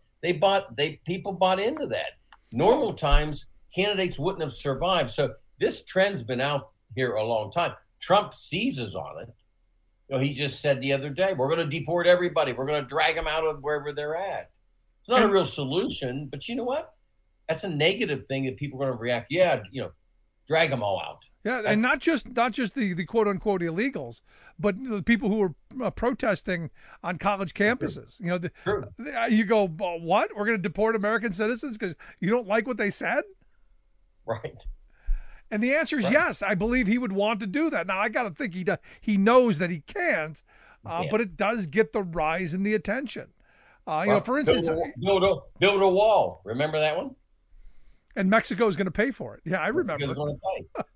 [SPEAKER 19] people bought into that. Normal times, candidates wouldn't have survived. So this trend's been out here a long time. Trump seizes on it. He just said the other day, we're going to deport everybody. We're going to drag them out of wherever they're at. It's not a real solution, but you know what? That's a negative thing that people are going to react. Yeah, drag them all out.
[SPEAKER 13] Yeah, and not just the quote unquote illegals, but the people who are protesting on college campuses. You go, what? We're going to deport American citizens because you don't like what they said?
[SPEAKER 19] Right.
[SPEAKER 13] And the answer is yes. I believe he would want to do that. Now I got to think he knows that he can't, but it does get the rise in the attention. For instance,
[SPEAKER 19] build a wall. Remember that one?
[SPEAKER 13] And Mexico is going to pay for it. Yeah, I remember.
[SPEAKER 19] Mexico's going to pay.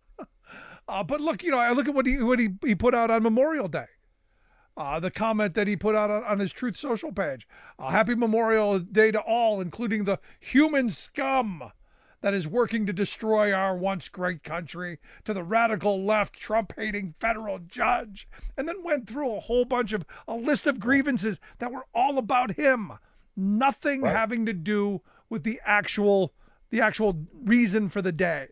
[SPEAKER 13] But look, I look at what he put out on Memorial Day. The comment that he put out on his Truth Social page. Happy Memorial Day to all, including the human scum that is working to destroy our once great country, to the radical left Trump-hating federal judge, and then went through a list of grievances that were all about him. Nothing having to do with the actual reason for the day.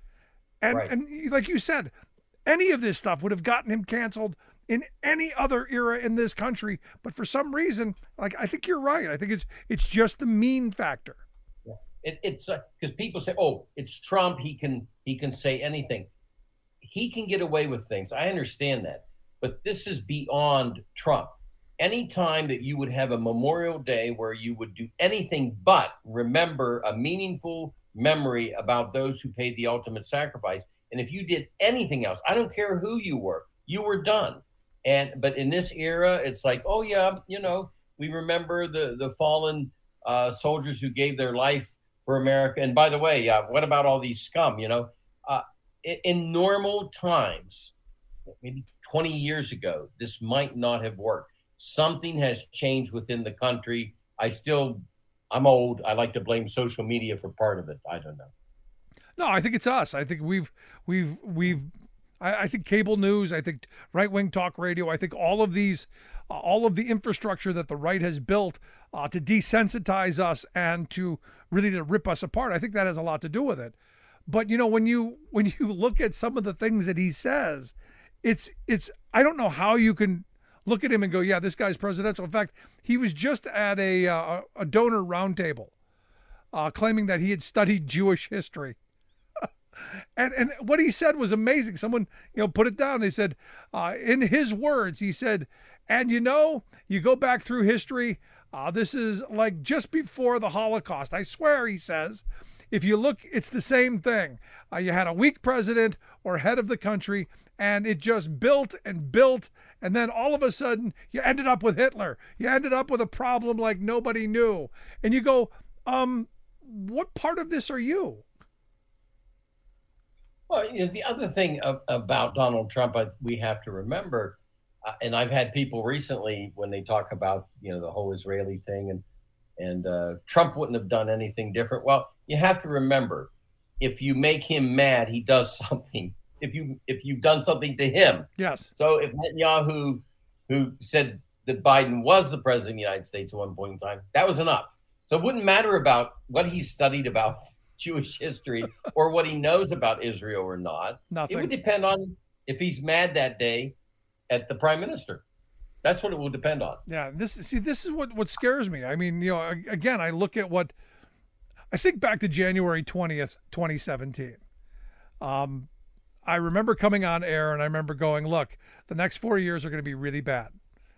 [SPEAKER 13] And like you said, any of this stuff would have gotten him canceled in any other era in this country. But for some reason, I think you're right. I think it's just the mean factor.
[SPEAKER 19] Yeah. It's because people say, "Oh, it's Trump. He can say anything. He can get away with things." I understand that, but this is beyond Trump. Any time that you would have a Memorial Day where you would do anything but remember a meaningful memory about those who paid the ultimate sacrifice. And if you did anything else, I don't care who you were done. But in this era, it's like, oh yeah, we remember the fallen soldiers who gave their life for America. And by the way, what about all these scum? In normal times, maybe 20 years ago, this might not have worked. Something has changed within the country. I'm old. I like to blame social media for part of it. I don't know.
[SPEAKER 13] No, I think it's us. I think we've I think cable news, I think right-wing talk radio, I think all of these, all of the infrastructure that the right has built to desensitize us and to really to rip us apart, I think that has a lot to do with it. But, you know, when you look at some of the things that he says, it's I don't know how you can look at him and go, yeah, this guy's presidential. In fact, he was just at a donor roundtable claiming that he had studied Jewish history. And what he said was amazing. Someone, put it down. They said, in his words, he said, and you go back through history, this is like just before the Holocaust. I swear, he says, if you look, it's the same thing. You had a weak president or head of the country, and it just built and built. And then all of a sudden, you ended up with Hitler. You ended up with a problem like nobody knew. And you go, what part of this are you?
[SPEAKER 19] Well, the other thing about Donald Trump, we have to remember, and I've had people recently when they talk about, the whole Israeli thing and Trump wouldn't have done anything different. Well, you have to remember, if you make him mad, he does something. If you've done something to him.
[SPEAKER 13] Yes.
[SPEAKER 19] So if Netanyahu, who said that Biden was the president of the United States at one point in time, that was enough. So it wouldn't matter about what he studied about Jewish history or what he knows about Israel or not.
[SPEAKER 13] Nothing.
[SPEAKER 19] It would depend on if he's mad that day at the prime minister. That's what it will depend on.
[SPEAKER 13] Yeah. This is what scares me. I mean, again, I look at what I think back to January 20th, 2017. I remember coming on air and I remember going, look, the next 4 years are going to be really bad.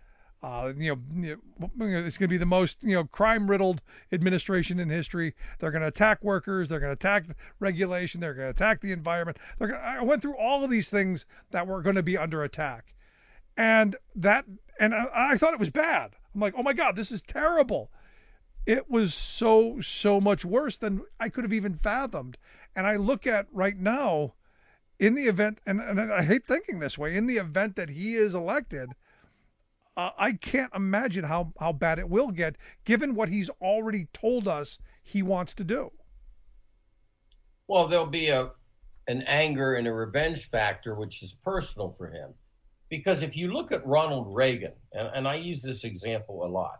[SPEAKER 13] It's going to be the most, crime-riddled administration in history. They're going to attack workers. They're going to attack regulation. They're going to attack the environment. I went through all of these things that were going to be under attack. And I thought it was bad. I'm like, oh my God, this is terrible. It was so much worse than I could have even fathomed. And I look at right now, in the event, and I hate thinking this way, in the event that he is elected, I can't imagine how bad it will get, given what he's already told us he wants to do.
[SPEAKER 19] Well, there'll be an anger and a revenge factor, which is personal for him. Because if you look at Ronald Reagan, and I use this example a lot,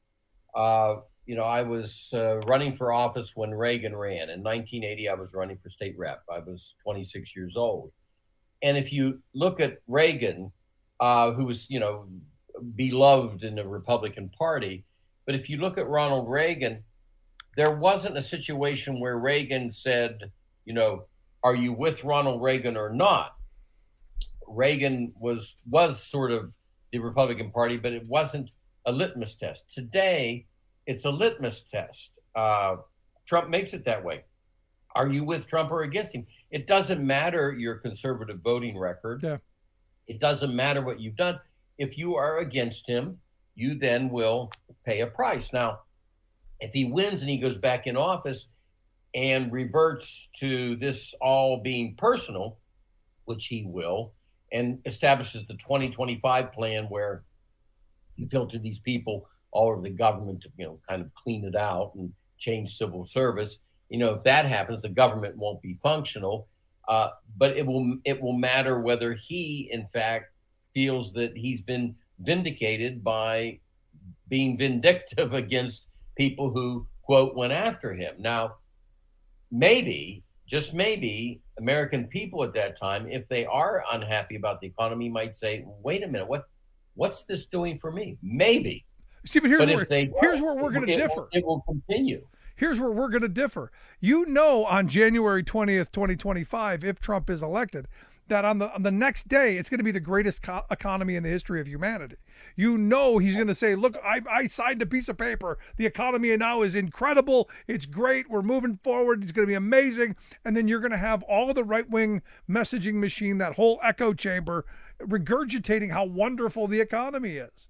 [SPEAKER 19] I was running for office when Reagan ran. In 1980, I was running for state rep. I was 26 years old. And if you look at Reagan, who was, beloved in the Republican Party. But if you look at Ronald Reagan, there wasn't a situation where Reagan said, are you with Ronald Reagan or not? Reagan was sort of the Republican Party, but it wasn't a litmus test. Today, it's a litmus test. Trump makes it that way. Are you with Trump or against him? It doesn't matter your conservative voting record.
[SPEAKER 13] Yeah.
[SPEAKER 19] It doesn't matter what you've done. If you are against him, you then will pay a price. Now, if he wins and he goes back in office and reverts to this all being personal, which he will, and establishes the 2025 plan where you filter these people all over the government to, kind of clean it out and change civil service. If that happens, the government won't be functional, but it will matter whether he, in fact, feels that he's been vindicated by being vindictive against people who, quote, went after him. Now, maybe, just maybe, American people at that time, if they are unhappy about the economy, might say, wait a minute, what's this doing for me? Maybe.
[SPEAKER 13] See, but here's where we're going to differ.
[SPEAKER 19] It will continue.
[SPEAKER 13] Here's where we're going to differ. On January 20th, 2025, if Trump is elected, that on the next day, it's going to be the greatest economy in the history of humanity. He's going to say, look, I signed a piece of paper. The economy now is incredible. It's great. We're moving forward. It's going to be amazing. And then you're going to have all of the right-wing messaging machine, that whole echo chamber, regurgitating how wonderful the economy is.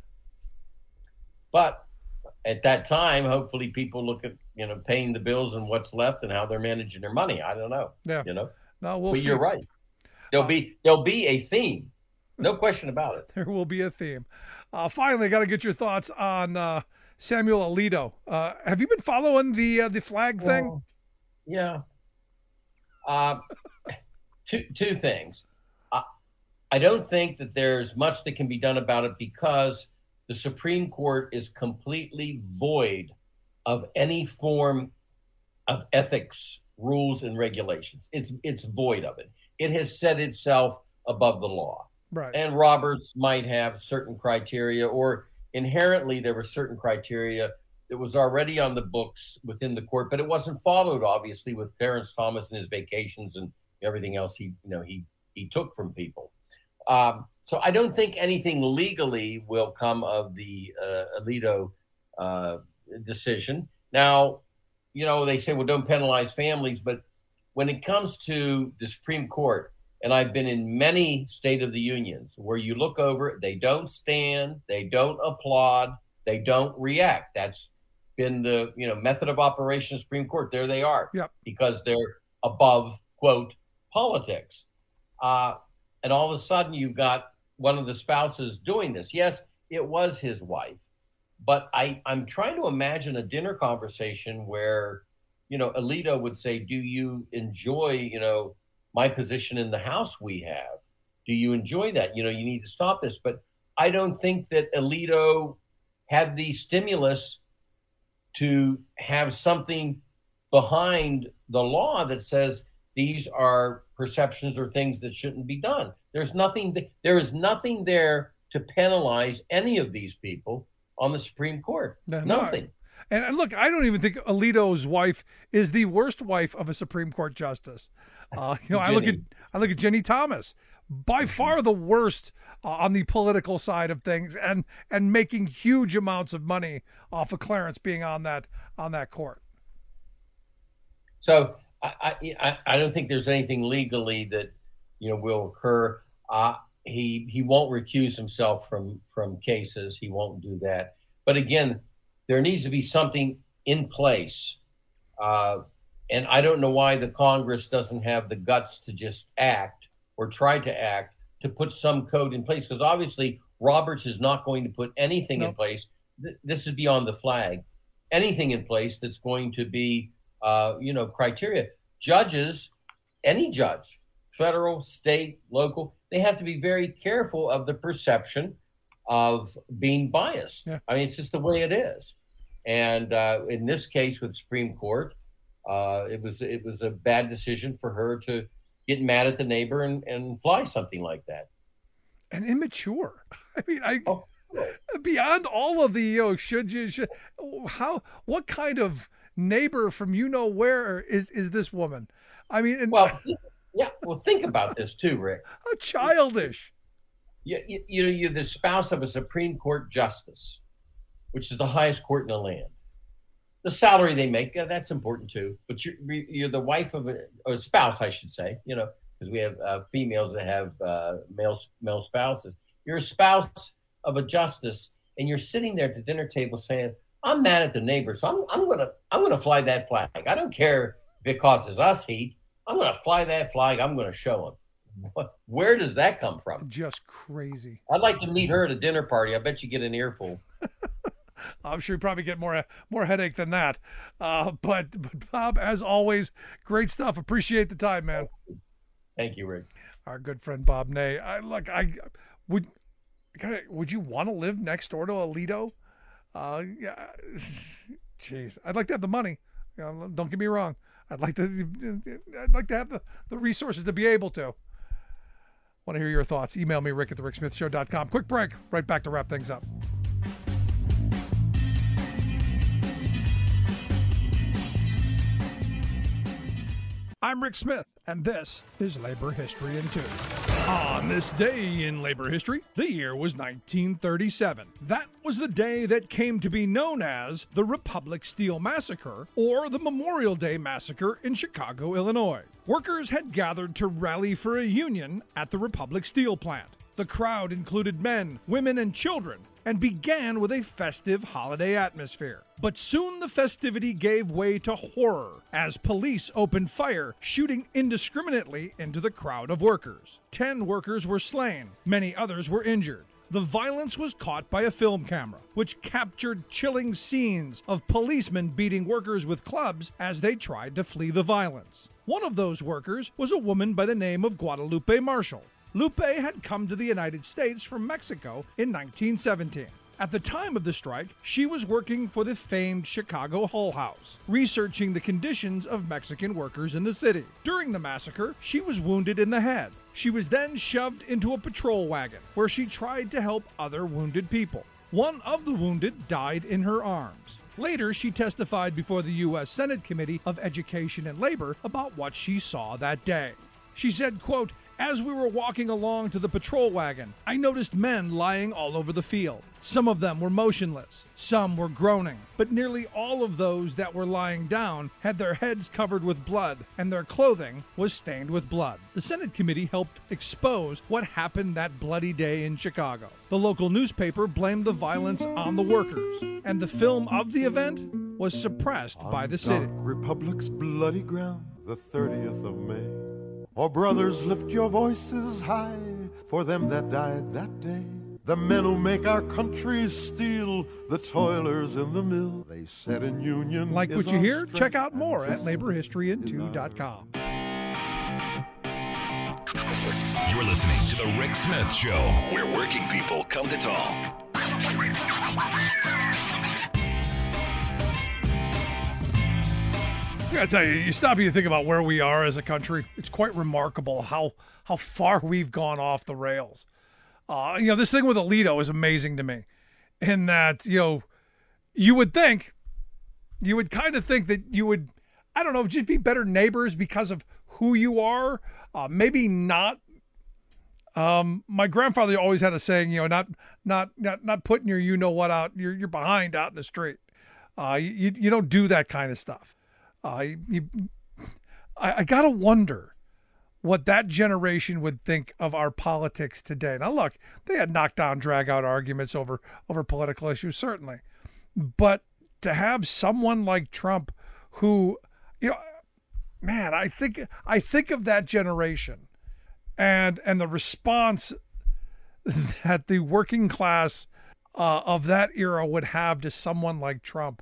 [SPEAKER 19] But at that time, hopefully people look at, paying the bills and what's left and how they're managing their money. I don't know.
[SPEAKER 13] Yeah. No, we'll see.
[SPEAKER 19] You're right. There'll be a theme. No question about it.
[SPEAKER 13] There will be a theme. Finally, I got to get your thoughts on Samuel Alito. Have you been following the flag thing?
[SPEAKER 19] Yeah. Two things. I don't think that there's much that can be done about it because the Supreme Court is completely void of any form of ethics, rules, and regulations. It's void of it. It has set itself above the law.
[SPEAKER 13] Right.
[SPEAKER 19] And Roberts might have certain criteria, or inherently there were certain criteria that was already on the books within the court, but it wasn't followed, obviously, with Clarence Thomas and his vacations and everything else he took from people. So I don't think anything legally will come of the Alito decision. Now, they say, well, don't penalize families, but when it comes to the Supreme Court, and I've been in many State of the Unions where you look over it, they don't stand, they don't applaud, they don't react. That's been the method of operation of Supreme Court. There they are, because they're above, quote, politics. And all of a sudden you've got one of the spouses doing this. Yes, it was his wife, but I'm trying to imagine a dinner conversation where, Alito would say, do you enjoy, my position in the House we have? Do you enjoy that? You need to stop this. But I don't think that Alito had the stimulus to have something behind the law that says these are perceptions or things that shouldn't be done. There is nothing there to penalize any of these people on the Supreme Court. Nothing.
[SPEAKER 13] And look, I don't even think Alito's wife is the worst wife of a Supreme Court justice. I look at Ginny Thomas, by far the worst on the political side of things, and making huge amounts of money off of Clarence being on that court.
[SPEAKER 19] So I don't think there's anything legally that will occur. He won't recuse himself from cases. He won't do that. But again, there needs to be something in place. And I don't know why the Congress doesn't have the guts to just act or try to act to put some code in place. Because obviously Roberts is not going to put anything in place. This is beyond the flag. Anything in place that's going to be, criteria. Judges, any judge, federal, state, local, they have to be very careful of the perception of being biased. Yeah. I mean, it's just the way it is. And in this case with Supreme Court, it was a bad decision for her to get mad at the neighbor and fly something like that.
[SPEAKER 13] And immature. I mean, beyond all of the what kind of neighbor from where is this woman? I mean,
[SPEAKER 19] think about this too, Rick.
[SPEAKER 13] How childish.
[SPEAKER 19] You're the spouse of a Supreme Court justice, which is the highest court in the land. The salary they make, that's important too. But you're the wife of a spouse, I should say, because we have females that have male spouses. You're a spouse of a justice, and you're sitting there at the dinner table saying, I'm mad at the neighbor, so I'm gonna fly that flag. I don't care if it causes us heat. I'm gonna fly that flag. I'm gonna show him. Where does that come from?
[SPEAKER 13] Just crazy.
[SPEAKER 19] I'd like to meet her at a dinner party. I bet you get an earful.
[SPEAKER 13] I'm sure you probably get more headache than that. But Bob, as always, great stuff. Appreciate the time, man.
[SPEAKER 19] Thank you, Rick.
[SPEAKER 13] Our good friend Bob Ney. Would you want to live next door to Alito? Yeah. Jeez, I'd like to have the money. Don't get me wrong. I'd like to have the resources to be able to. Want to hear your thoughts? Email me, rick@thericksmithshow.com. Quick break. Right back to wrap things up. I'm Rick Smith, and this is Labor History in 2. On this day in labor history, the year was 1937. That was the day that came to be known as the Republic Steel Massacre, or the Memorial Day Massacre in Chicago, Illinois. Workers had gathered to rally for a union at the Republic Steel plant. The crowd included men, women, and children, and began with a festive holiday atmosphere. But soon the festivity gave way to horror as police opened fire, shooting indiscriminately into the crowd of workers. 10 workers were slain, many others were injured. The violence was caught by a film camera, which captured chilling scenes of policemen beating workers with clubs as they tried to flee the violence. One of those workers was a woman by the name of Guadalupe Marshall. Lupe had come to the United States from Mexico in 1917. At the time of the strike, she was working for the famed Chicago Hull House, researching the conditions of Mexican workers in the city. During the massacre, she was wounded in the head. She was then shoved into a patrol wagon, where she tried to help other wounded people. One of the wounded died in her arms. Later, she testified before the U.S. Senate Committee of Education and Labor about what she saw that day. She said, quote, "As we were walking along to the patrol wagon, I noticed men lying all over the field. Some of them were motionless, some were groaning, but nearly all of those that were lying down had their heads covered with blood, and their clothing was stained with blood." The Senate committee helped expose what happened that bloody day in Chicago. The local newspaper blamed the violence on the workers, and the film of the event was suppressed by the city.
[SPEAKER 20] Republic's bloody ground, the 30th of May. Oh, brothers, lift your voices high for them that died that day. The men who make our country steel, the toilers in the mill. They said in union.
[SPEAKER 13] Like what you hear? Check out more at laborhistoryin2.com.
[SPEAKER 12] You're listening to The Rick Smith Show, where working people come to talk.
[SPEAKER 13] I gotta tell you, you stop and you think about where we are as a country. It's quite remarkable how far we've gone off the rails. This thing with Alito is amazing to me, in that you would kind of think that you would, I don't know, just be better neighbors because of who you are. Maybe not. My grandfather always had a saying, not putting your you know what out your behind out in the street. You don't do that kind of stuff. I gotta wonder what that generation would think of our politics today. Now, look, they had knockdown, drag-out arguments over political issues, certainly, but to have someone like Trump, who, man, I think of that generation, and the response that the working class of that era would have to someone like Trump.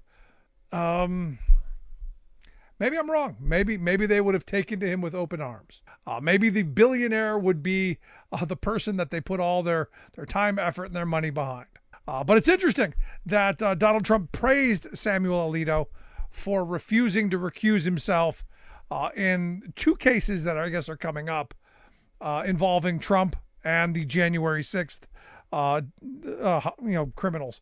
[SPEAKER 13] Maybe I'm wrong. Maybe they would have taken to him with open arms. Maybe the billionaire would be the person that they put all their time, effort, and their money behind. But it's interesting that Donald Trump praised Samuel Alito for refusing to recuse himself in two cases that I guess are coming up involving Trump and the January 6th criminals.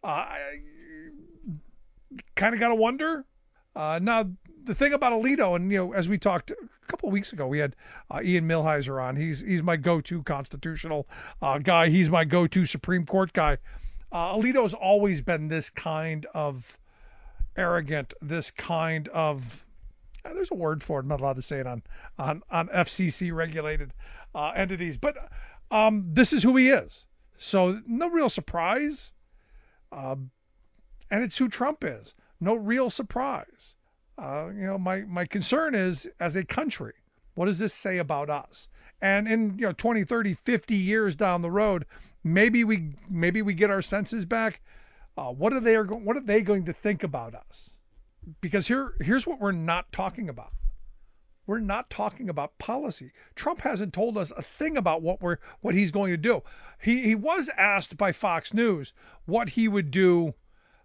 [SPEAKER 13] Kind of got to wonder. Now, the thing about Alito, and as we talked a couple of weeks ago, we had Ian Millhiser on. He's my go-to constitutional guy. He's my go-to Supreme Court guy. Alito's always been this kind of arrogant, this kind of, there's a word for it. I'm not allowed to say it on FCC regulated entities, but this is who he is. So no real surprise. And it's who Trump is. No real surprise. My concern is, as a country, what does this say about us? And in 20, 30, 50 years down the road, maybe we get our senses back. What are they going to think about us? Because here's what we're not talking about. We're not talking about policy. Trump hasn't told us a thing about what he's going to do. He was asked by Fox News what he would do.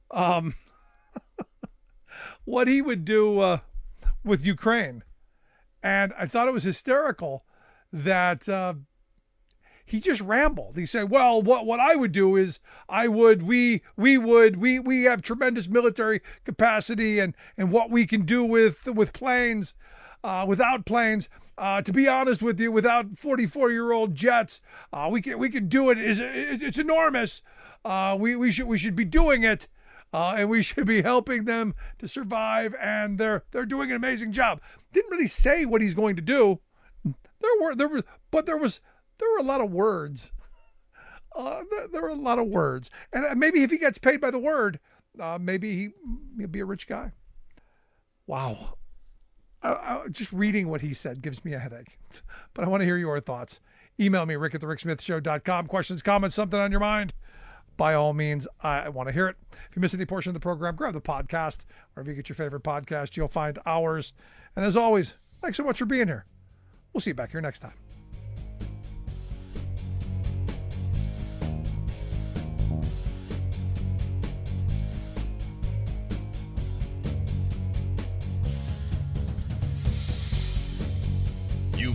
[SPEAKER 13] What he would do with Ukraine. And I thought it was hysterical that he just rambled. He said, well, what I would do is we have tremendous military capacity and what we can do with planes, without planes. To be honest with you, without 44-year-old jets, we can do it. It's enormous. We should be doing it. And we should be helping them to survive, and they're doing an amazing job. Didn't really say what he's going to do. There were a lot of words. There were a lot of words, and maybe if he gets paid by the word, maybe he'll be a rich guy. Wow, just reading what he said gives me a headache. But I want to hear your thoughts. Email me, rick@thericksmithshow.com. Questions, comments, something on your mind. By all means, I want to hear it. If you miss any portion of the program, grab the podcast. Wherever you get your favorite podcast, you'll find ours. And as always, thanks so much for being here. We'll see you back here next time.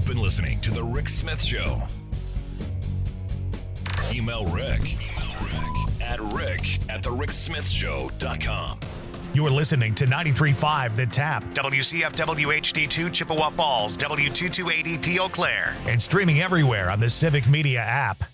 [SPEAKER 12] You've been listening to The Rick Smith Show. Email Rick at rick@thericksmithshow.com.
[SPEAKER 2] You're listening to 93.5 The Tap,
[SPEAKER 1] WCFW HD2 Chippewa Falls, W228EP Eau Claire.
[SPEAKER 2] and streaming everywhere on the Civic Media app.